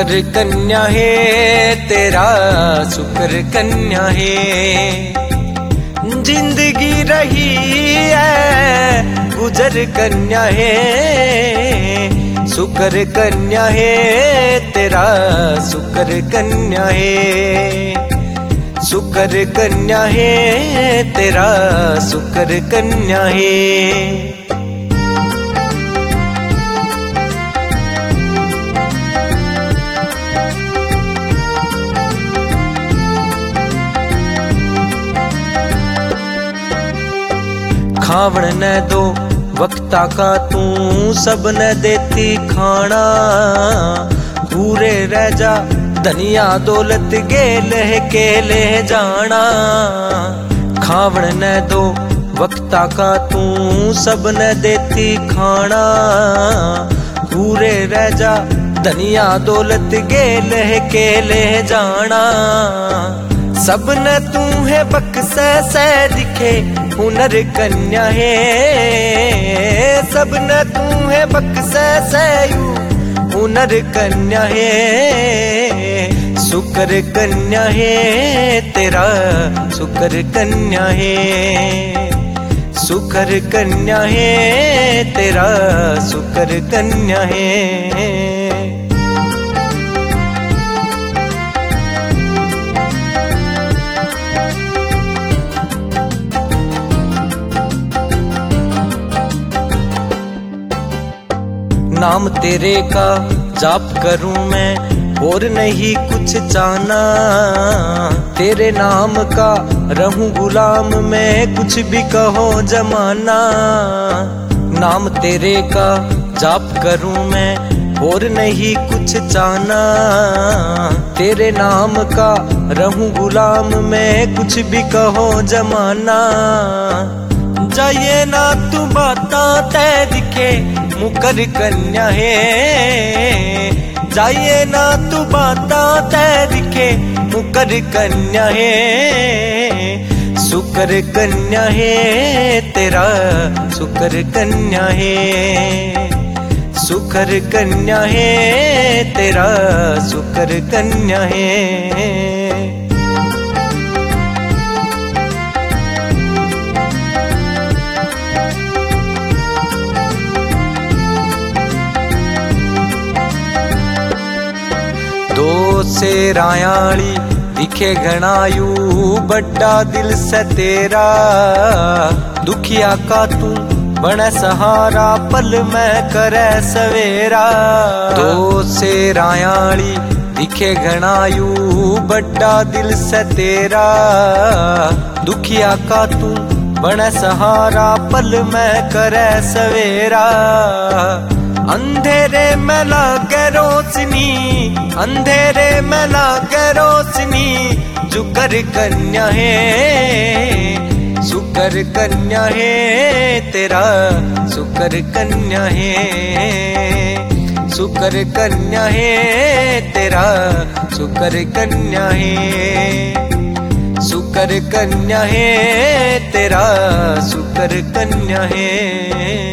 शुक्र कन्या है तेरा, शुक्र कन्या है। जिंदगी रही है गुजर कन्या है, शुक्र कन्या है तेरा, शुक्र कन्या है। शुक्र कन्या है तेरा, शुक्र कन्या है। खावण न दो वक्ता का तू, सब न देती खाना। पूरे रह जा धनिया दौलत गेल है के ले जाना। खावण न दो वक्ता का तू, सब न देती खाना। पूरे रह जा धनिया दौलत गेल है के ले जाना। सब न तू है बक्से से दिखे हुनर कन्या है, सब न तू है बक्से से यू हुनर कन्या है। शुक्र कन्या है तेरा, शुक्र कन्या है। शुक्र कन्या है तेरा, शुक्र कन्या है। नाम तेरे का जाप करूं मैं और नहीं कुछ चाहना। तेरे नाम का रहूं गुलाम मैं, कुछ भी कहो जमाना। नाम तेरे का जाप करूं मैं और नहीं कुछ चाहना। तेरे नाम का रहूं गुलाम मैं, कुछ भी कहो जमाना। जाइए ना तू बाता तय दिखे मुकर कन्या है, जाइए ना तू बाता तय दिखे मुकर कन्या है। शुक्र कन्या है तेरा, शुक्र कन्या है। शुक्र कन्या है तेरा, शुक्र कन्या है। दो से रायाली दिखे घनायू, बड़ा दिल से तेरा। दुखिया का तू बने सहारा, पल में करे सवेरा। दो से रायाली दिखे घनायू, बड़ा दिल से तेरा। दुखिया का तू बने सहारा, पल में करे सवेरा। अंधेरे में लागे रोशनी, अंधेरे में लागे रोशनी, शुक्र कन्या है। शुक्र कन्या है तेरा, शुक्र कन्या है। शुक्र कन्या है तेरा, शुक्र कन्या है। शुक्र कन्या है तेरा, शुक्र कन्या है।